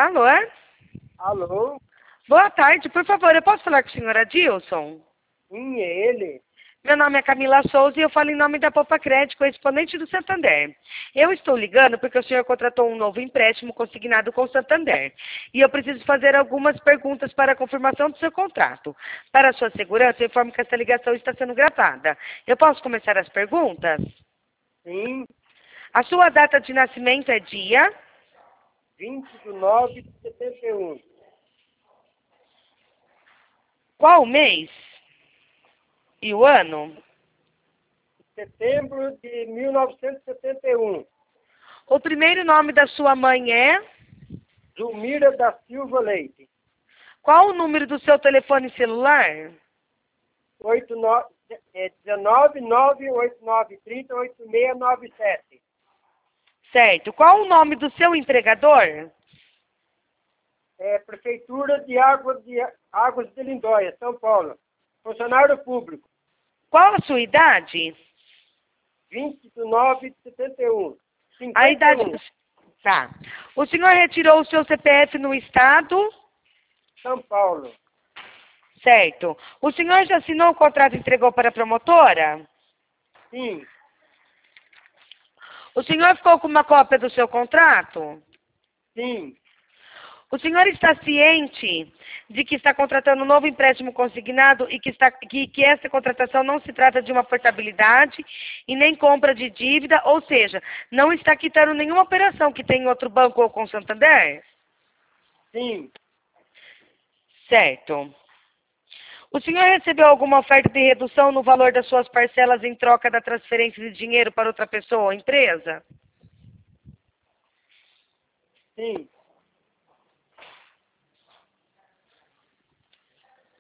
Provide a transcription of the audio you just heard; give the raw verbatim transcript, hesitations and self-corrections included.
Alô? Alô? Boa tarde, por favor, eu posso falar com o senhor Adilson? Sim, é ele. Meu nome é Camila Souza e eu falo em nome da Poupa Crédito, correspondente do Santander. Eu estou ligando porque o senhor contratou um novo empréstimo consignado com o Santander. E eu preciso fazer algumas perguntas para a confirmação do seu contrato. Para a sua segurança, eu informo que essa ligação está sendo gravada. Eu posso começar as perguntas? Sim, A sua data de nascimento é dia? vinte de nove de setenta e um. Qual o mês? E o ano? Setembro de mil novecentos e setenta e um. O primeiro nome da sua mãe é? Zulmira da Silva Leite. Qual o número do seu telefone celular? oito nove, é, dezenove nove oito nove três zero oito seis nove sete. Certo. Qual o nome do seu empregador? É Prefeitura de Águas de, Águas de Lindóia, São Paulo. Funcionário público. Qual a sua idade? vinte de nove de setenta e um. A idade. cinquenta e um. Tá. O senhor retirou o seu C P F no estado? São Paulo. Certo. O senhor já assinou o contrato e entregou para a promotora? Sim, O senhor ficou com uma cópia do seu contrato? sim, O senhor está ciente de que está contratando um novo empréstimo consignado e que, está, que, que essa contratação não se trata de uma portabilidade e nem compra de dívida, ou seja, não está quitando nenhuma operação que tem em outro banco ou com o Santander? sim. Certo. O senhor recebeu alguma oferta de redução no valor das suas parcelas em troca da transferência de dinheiro para outra pessoa ou empresa? Sim.